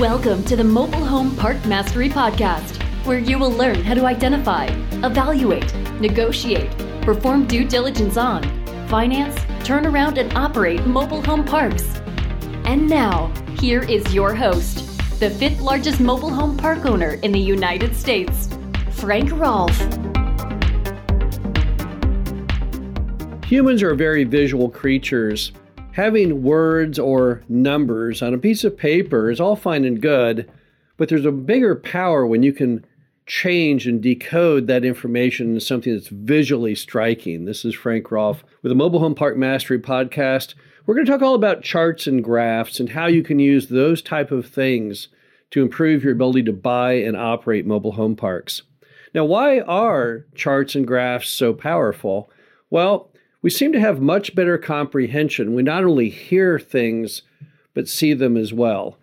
Welcome to the Mobile Home Park Mastery Podcast, where you will learn how to identify, evaluate, negotiate, perform due diligence on, finance, turn around, and operate mobile home parks. And now, here is your host, the 5th largest mobile home park owner in the United States, Frank Rolfe. Humans are very visual creatures. Having words or numbers on a piece of paper is all fine and good, but there's a bigger power when you can change and decode that information into something that's visually striking. This is Frank Rolfe with the Mobile Home Park Mastery Podcast. We're going to talk all about charts and graphs and how you can use those type of things to improve your ability to buy and operate mobile home parks. Now, why are charts and graphs so powerful? Well, we seem to have much better comprehension. We not only hear things, but see them as well.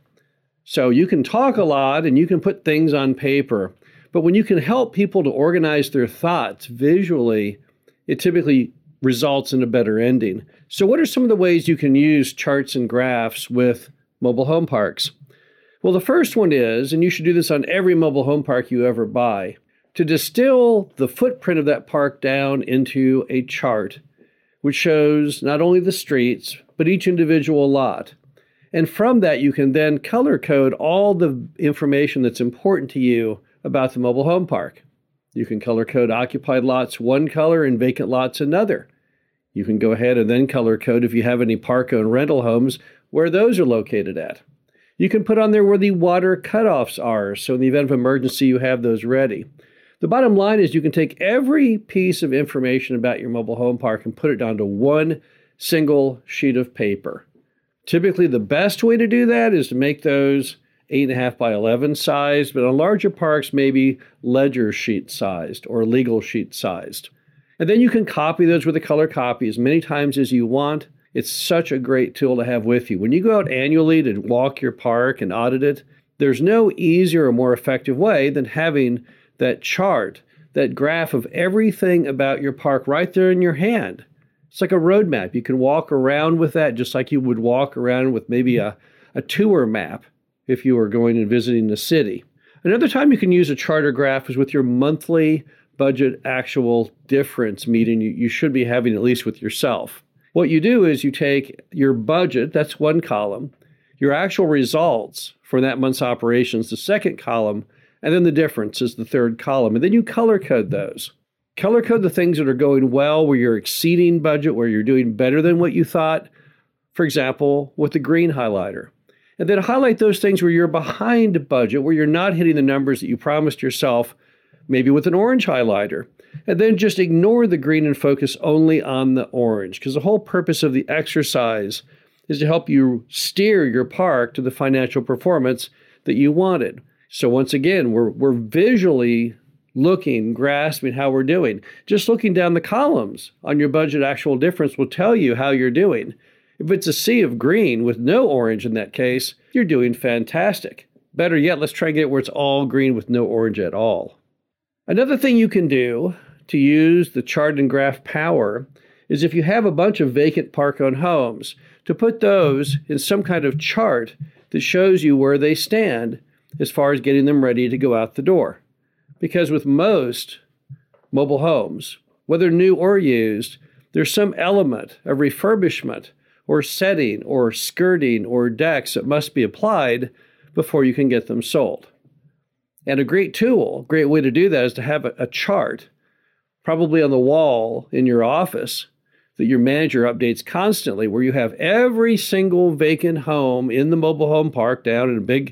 So you can talk a lot and you can put things on paper, but when you can help people to organize their thoughts visually, it typically results in a better ending. So what are some of the ways you can use charts and graphs with mobile home parks? Well, the first one is, and you should do this on every mobile home park you ever buy, to distill the footprint of that park down into a chart, which shows not only the streets, but each individual lot. And from that, you can then color code all the information that's important to you about the mobile home park. You can color code occupied lots one color and vacant lots another. You can go ahead and then color code, if you have any park-owned rental homes, where those are located at. You can put on there where the water cutoffs are, so in the event of emergency, you have those ready. The bottom line is you can take every piece of information about your mobile home park and put it down to one single sheet of paper. Typically, the best way to do that is to make those 8.5 by 11 sized, but on larger parks, maybe ledger sheet sized or legal sheet sized. And then you can copy those with a color copy as many times as you want. It's such a great tool to have with you. When you go out annually to walk your park and audit it, there's no easier or more effective way than having that chart, that graph of everything about your park right there in your hand. It's like a road map. You can walk around with that just like you would walk around with maybe a tour map if you were going and visiting the city. Another time you can use a chart or graph is with your monthly budget actual difference meeting you should be having at least with yourself. What you do is you take your budget, that's one column, your actual results for that month's operations, the second column, and then the difference is the third column. And then you color code those. Color code the things that are going well, where you're exceeding budget, where you're doing better than what you thought, for example, with the green highlighter. And then highlight those things where you're behind budget, where you're not hitting the numbers that you promised yourself, maybe with an orange highlighter. And then just ignore the green and focus only on the orange, because the whole purpose of the exercise is to help you steer your park to the financial performance that you wanted. So once again, we're visually looking, grasping how we're doing. Just looking down the columns on your budget actual difference will tell you how you're doing. If it's a sea of green with no orange in that case, you're doing fantastic. Better yet, let's try and get it where it's all green with no orange at all. Another thing you can do to use the chart and graph power is if you have a bunch of vacant park-owned homes, to put those in some kind of chart that shows you where they stand as far as getting them ready to go out the door. Because with most mobile homes, whether new or used, there's some element of refurbishment or setting or skirting or decks that must be applied before you can get them sold. And a great tool, great way to do that is to have a chart, probably on the wall in your office, that your manager updates constantly, where you have every single vacant home in the mobile home park down in a big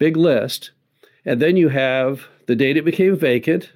list, and then you have the date it became vacant,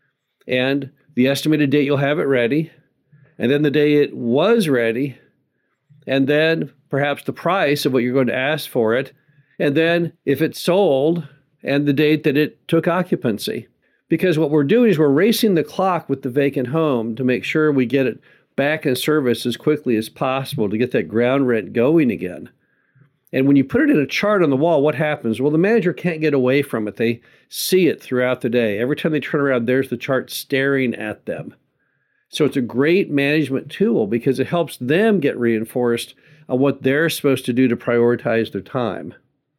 and the estimated date you'll have it ready, and then the day it was ready, and then perhaps the price of what you're going to ask for it, and then if it's sold, and the date that it took occupancy. Because what we're doing is we're racing the clock with the vacant home to make sure we get it back in service as quickly as possible to get that ground rent going again. And when you put it in a chart on the wall, what happens? Well, the manager can't get away from it. They see it throughout the day. Every time they turn around, there's the chart staring at them. So it's a great management tool because it helps them get reinforced on what they're supposed to do to prioritize their time.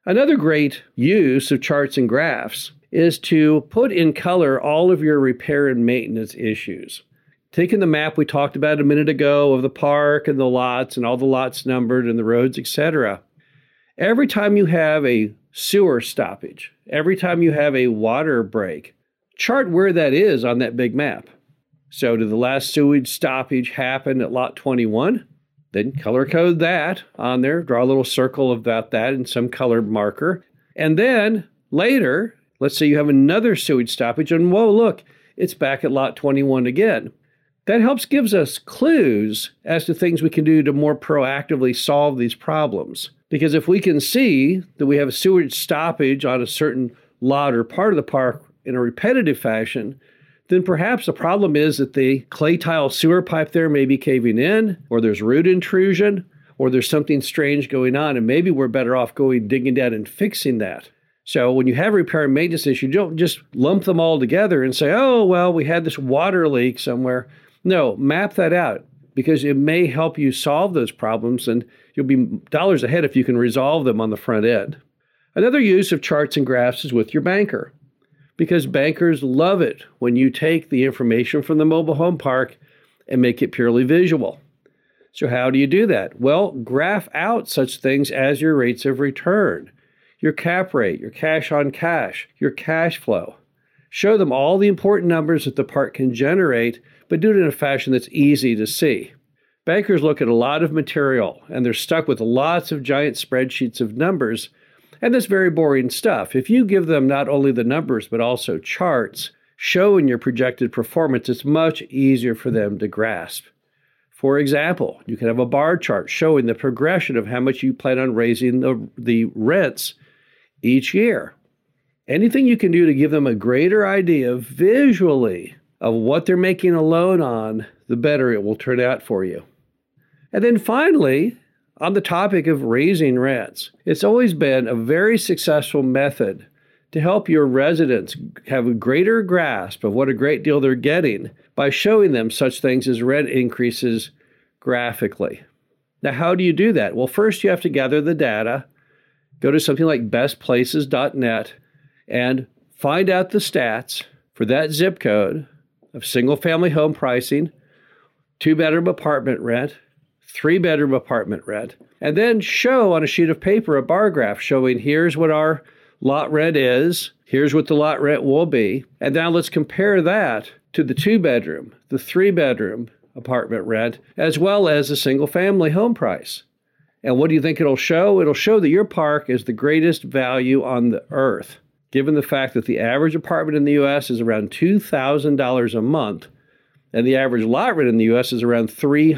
Another great use of charts and graphs is to put in color all of your repair and maintenance issues. Taking the map we talked about a minute ago of the park and the lots and all the lots numbered and the roads, etc. Every time you have a sewer stoppage, every time you have a water break, chart where that is on that big map. So did the last sewage stoppage happen at lot 21? Then color code that on there, draw a little circle about that in some colored marker. And then later, let's say you have another sewage stoppage and whoa, look, it's back at lot 21 again. That gives us clues as to things we can do to more proactively solve these problems. Because if we can see that we have a sewage stoppage on a certain lot or part of the park in a repetitive fashion, then perhaps the problem is that the clay tile sewer pipe there may be caving in, or there's root intrusion, or there's something strange going on, and maybe we're better off digging down and fixing that. So when you have a repair and maintenance issue, you don't just lump them all together and say, oh, well, we had this water leak somewhere. No, map that out, because it may help you solve those problems, and you'll be dollars ahead if you can resolve them on the front end. Another use of charts and graphs is with your banker, because bankers love it when you take the information from the mobile home park and make it purely visual. So how do you do that? Well, graph out such things as your rates of return, your cap rate, your cash on cash, your cash flow. Show them all the important numbers that the park can generate, but do it in a fashion that's easy to see. Bankers look at a lot of material, and they're stuck with lots of giant spreadsheets of numbers, and that's very boring stuff. If you give them not only the numbers, but also charts showing your projected performance, it's much easier for them to grasp. For example, you can have a bar chart showing the progression of how much you plan on raising the rents each year. Anything you can do to give them a greater idea visually of what they're making a loan on, the better it will turn out for you. And then finally, on the topic of raising rents, it's always been a very successful method to help your residents have a greater grasp of what a great deal they're getting by showing them such things as rent increases graphically. Now, how do you do that? Well, first you have to gather the data, go to something like bestplaces.net, and find out the stats for that zip code of single-family home pricing, 2-bedroom apartment rent, 3-bedroom apartment rent, and then show on a sheet of paper a bar graph showing here's what our lot rent is, here's what the lot rent will be, and now let's compare that to the 2-bedroom, the 3-bedroom apartment rent, as well as the single-family home price. And what do you think it'll show? It'll show that your park is the greatest value on the earth, given the fact that the average apartment in the U.S. is around $2,000 a month, and the average lot rent in the U.S. is around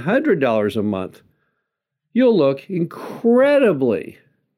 $300 a month. You'll look incredibly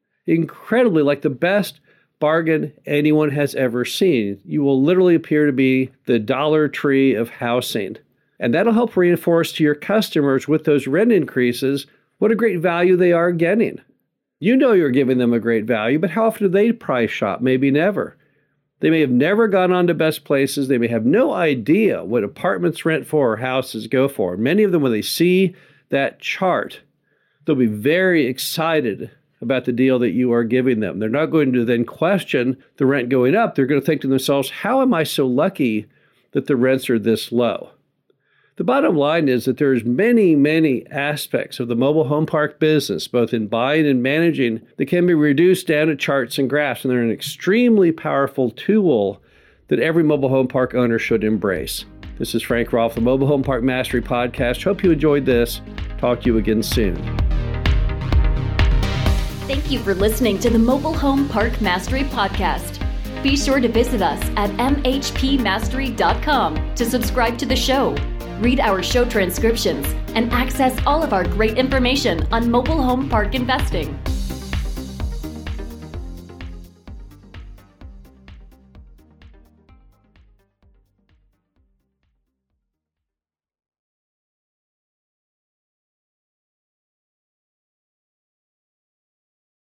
like the best bargain anyone has ever seen. You will literally appear to be the Dollar Tree of housing. And that'll help reinforce to your customers with those rent increases what a great value they are getting. You know you're giving them a great value, but how often do they price shop? Maybe never. They may have never gone on to Best Places. They may have no idea what apartments rent for or houses go for. Many of them, when they see that chart, they'll be very excited about the deal that you are giving them. They're not going to then question the rent going up. They're going to think to themselves, how am I so lucky that the rents are this low? The bottom line is that there's many aspects of the mobile home park business, both in buying and managing, that can be reduced down to charts and graphs, and they're an extremely powerful tool that every mobile home park owner should embrace. This is Frank Rolfe, the Mobile Home Park Mastery Podcast. Hope you enjoyed this. Talk to you again soon. Thank you for listening to the Mobile Home Park Mastery Podcast. Be sure to visit us at mhpmastery.com to subscribe to the show, read our show transcriptions, and access all of our great information on mobile home park investing.